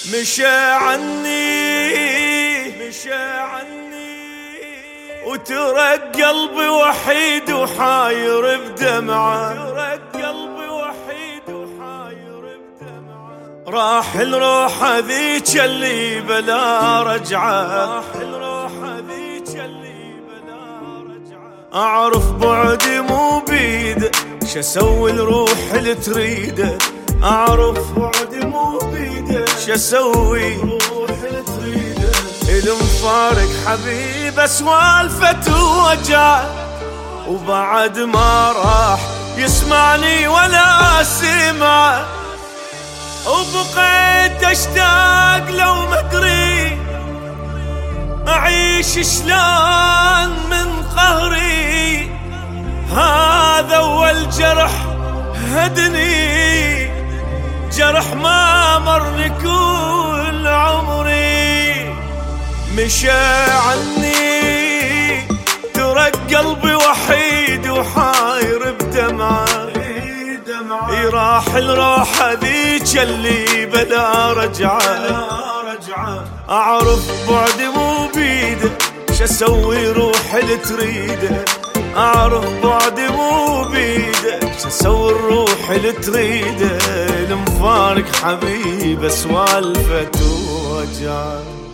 مشى عني وترك قلبي وحيد وحاير بدمعه، راح الروح ذيك اللي بلا رجعه، اعرف بعدي مو بيده شسوي الروح اللي تريده، اعرف بعدي مو بيده شسوي الروح اللي تريده. المفارق حبيبه سوالفته ووجع، وبعد ما راح يسمعني ولا سمع، وبقيت اشتاق لو ما ادري اعيش شلون من قهري. هذا اول جرح هدني، جرح ما مرني كل عمري. مشى عني ترك قلبي وحيد وحاير بدمعه، راح الروح ذيك اللي بلا رجعه، اعرف بعدي مو بيده شسوي روح اللي تريده، اعرف بعدي مو بيده شسوي الروح اللي تريده. المفارق حبيبه سوالفته وجع.